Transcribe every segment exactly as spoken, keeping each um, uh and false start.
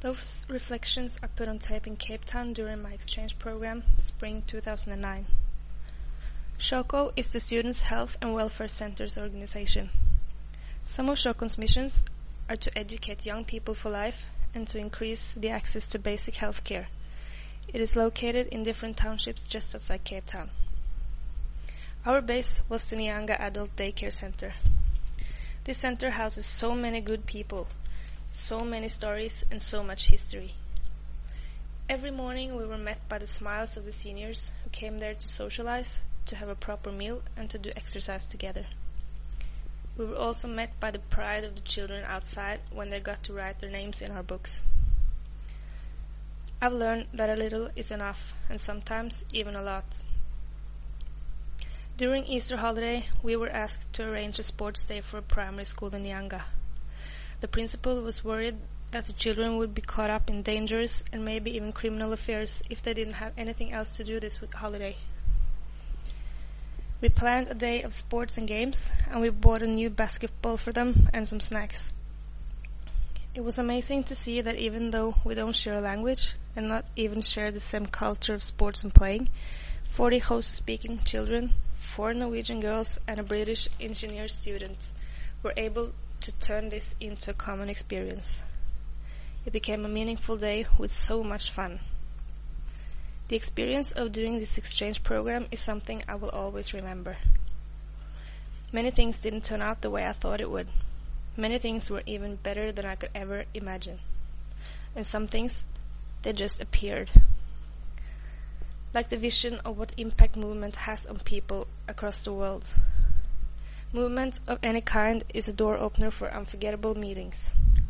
Those reflections are put on tape in Cape Town during my exchange program, spring two thousand nine. Shoko is the Students' Health and Welfare Center's organization. Some of Shoko's missions are to educate young people for life and to increase the access to basic health care. It is located in different townships just outside Cape Town. Our base was the Nyanga Adult Daycare Center. This center houses so many good people, so many stories, and so much history. Every morning we were met by the smiles of the seniors who came there to socialize, to have a proper meal, and to do exercise together. We were also met by the pride of the children outside when they got to write their names in our books. I've learned that a little is enough, and sometimes even a lot. During Easter holiday, we were asked to arrange a sports day for a primary school in Nyanga. The principal was worried that the children would be caught up in dangerous and maybe even criminal affairs if they didn't have anything else to do this holiday. We planned a day of sports and games, and we bought a new basketball for them and some snacks. It was amazing to see that even though we don't share a language and not even share the same culture of sports and playing, forty Xhosa-speaking children, four Norwegian girls, and a British engineer student were able to turn this into a common experience. It became a meaningful day with so much fun. The experience of doing this exchange program is something I will always remember. Many things didn't turn out the way I thought it would. Many things were even better than I could ever imagine. And some things, they just appeared. Like the vision of what Impact Movement has on people across the world. Movement of any kind is a door opener for unforgettable meetings.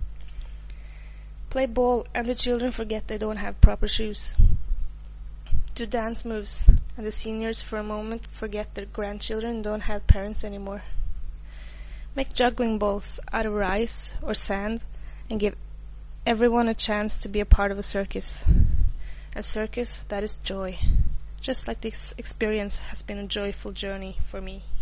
Play ball and the children forget they don't have proper shoes. Do dance moves and the seniors for a moment forget their grandchildren don't have parents anymore. Make juggling balls out of rice or sand and give everyone a chance to be a part of a circus. A circus that is joy. Just like this experience has been a joyful journey for me.